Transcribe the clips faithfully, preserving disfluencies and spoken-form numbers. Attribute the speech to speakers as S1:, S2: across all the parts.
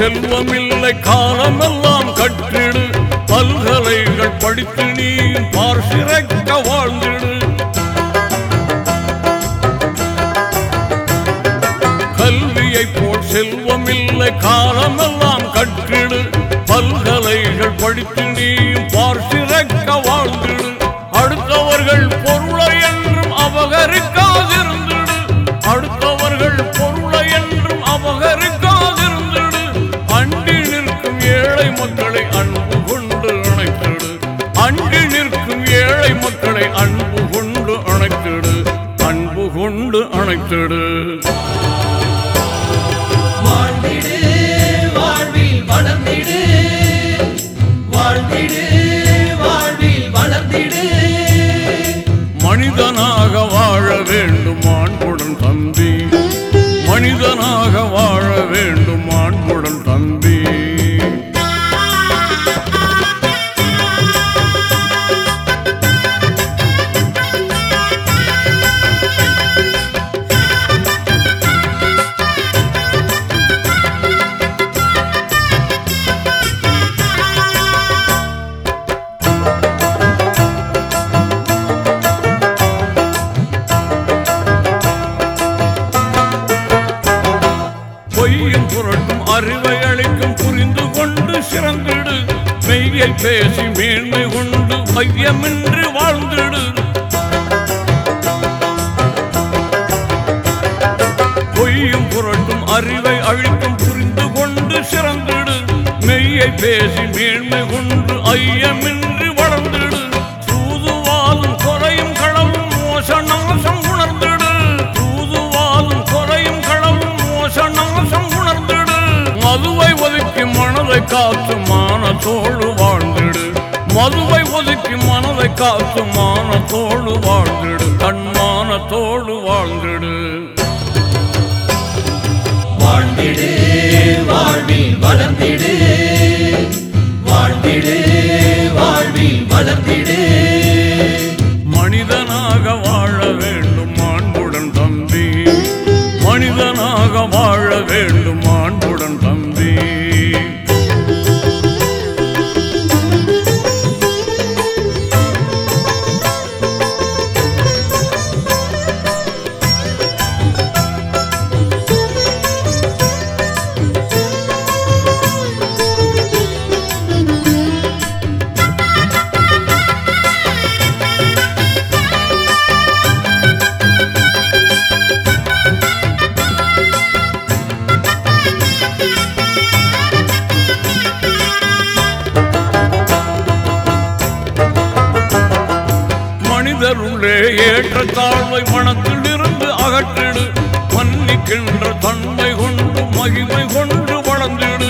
S1: செல்வமில்லை காலமெல்லாம் கற்றிடு பல்கலைகள் படித்து நீ பார் சிறக்க வாழ்ந்திடு கல்வியை போல் செல்வமில்லை காலமெல்லாம் கற்றிடு பல்கலைகள் படித்து நீ பார் சிறக்க வாழ்ந்திடு அடுத்தவர்கள் பொருளை என்றும் அபகரிக்காதிருந்திடு அடுத்தவர்கள் பொருளை என்றும் அபகரிக்காதிருந்திடு அண்டி நிற்கும் ஏழை மக்களை அன்பு கொண்டு அணைத்திடு அண்டி நிற்கும் ஏழை மக்களை அன்பு கொண்டு அணைத்திடு அன்பு கொண்டு அணைத்திடு
S2: வாழ்ந்திடு வாழ்வில் வளர்ந்திடு வாழ்ந்திடு வாழ்வில் வளர்ந்திடு
S1: மனிதனாக வாழ வேண்டும் ஆண்புடன் தம்பி மனிதனாக வாழ வேண்டும் ஆண்புடன் தம்பி பொய்யும் புரட்டும் அறிவை அளிக்கும் புரிந்து கொண்டு சிறந்திடு மெய்யை பேசி மேன்மை கொண்டு மையமின்றி வாழ்ந்திடு பொய்யும் புரட்டும் அறிவை அழிக்கும் புரிந்து கொண்டு சிறந்திடு மெய்யை பேசி மேன்மை கொண்டு ஐயமின்றி வளர்ந்திடு சூதுவாலும் குறையும் களவும் மோச நாசம் உணர்ந்திடு சூதுவாலும் குறையும் களவும் மோச நாசம் உணர்ந்திடு மதுவை ஒதுக்கி மனதை காத்து மானத்தோடு வாழ்ந்திடு மதுவை ஒதுக்கி மனதை காத்து மானத்தோடு வாழ்ந்திடு தன்மானத்தோடு வாழ்ந்திடு
S2: வாழ்ந்திடு வாழ்வில் வளர்ந்திடு வாழ்ந்திடு வாழ்வில் வளர்ந்திடு
S1: மனிதனாக வாழ வேண்டும் ஆண்புடன் தம்பி மனிதனாக வாழ வேண்டும் ஆண்புடன் தம்பி மனிதருள்ளே ஏற்ற தாழ்வை மனத்தில் இருந்து அகற்றிடு மன்னிக்கின்ற தன்மை கொண்டு மகிமை கொண்டு வளர்ந்திடு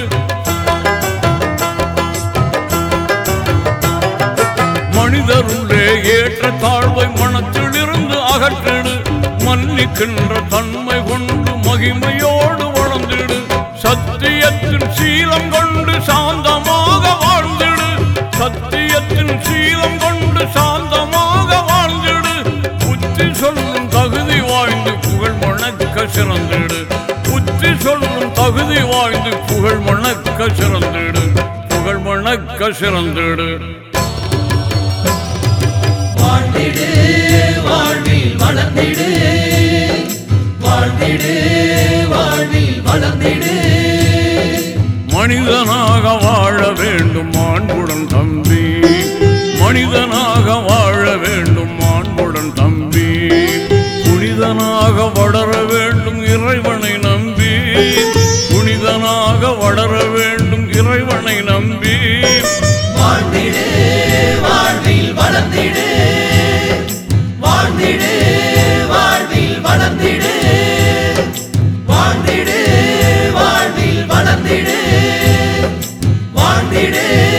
S1: மனிதருள்ளே ஏற்ற தாழ்வை மனத்தில் இருந்து அகற்றிடு மன்னிக்கின்ற தன்மை கொண்டு மகிமையோடு வளர்ந்திடு சத்தியத்தின் சீலம் கொண்டு சாந்தமாக வாழ்ந்திடு சத்தியத்தின் சீலம் கொண்டு சாந்தமாக வாழ்ந்திடு புத்தி சொல்லும் தகுதி வாய்ந்து புகழ் மணக்க சிறந்திடு புத்தி சொல்லும் தகுதி வாய்ந்து புகழ் மணக்க சிறந்திடு புகழ் மணக்க சிறந்திடு
S2: வாழ்ந்திடு வாழ்வில் வளர்ந்திடு வாழ்ந்திடு வாழ்வில் வளர்ந்திடு
S1: மனிதனாக வாழ வேண்டும் ஆண்புடன் தம்பி மனிதனாக வாழ வேண்டும் ஆண்புடன் தம்பி புனிதனாக வளர வேண்டும் இறைவனை நம்பி புனிதனாக வளர வேண்டும் இறைவனை நம்பி
S2: வாழ்ந்திடு வாழ்வில் வளர்ந்திடு வாழ்ந்திடு வாழ்வில் வளர்ந்திடு வாழ்ந்திடு வாழ்வில் வளர்ந்திடு வாழ்ந்திடு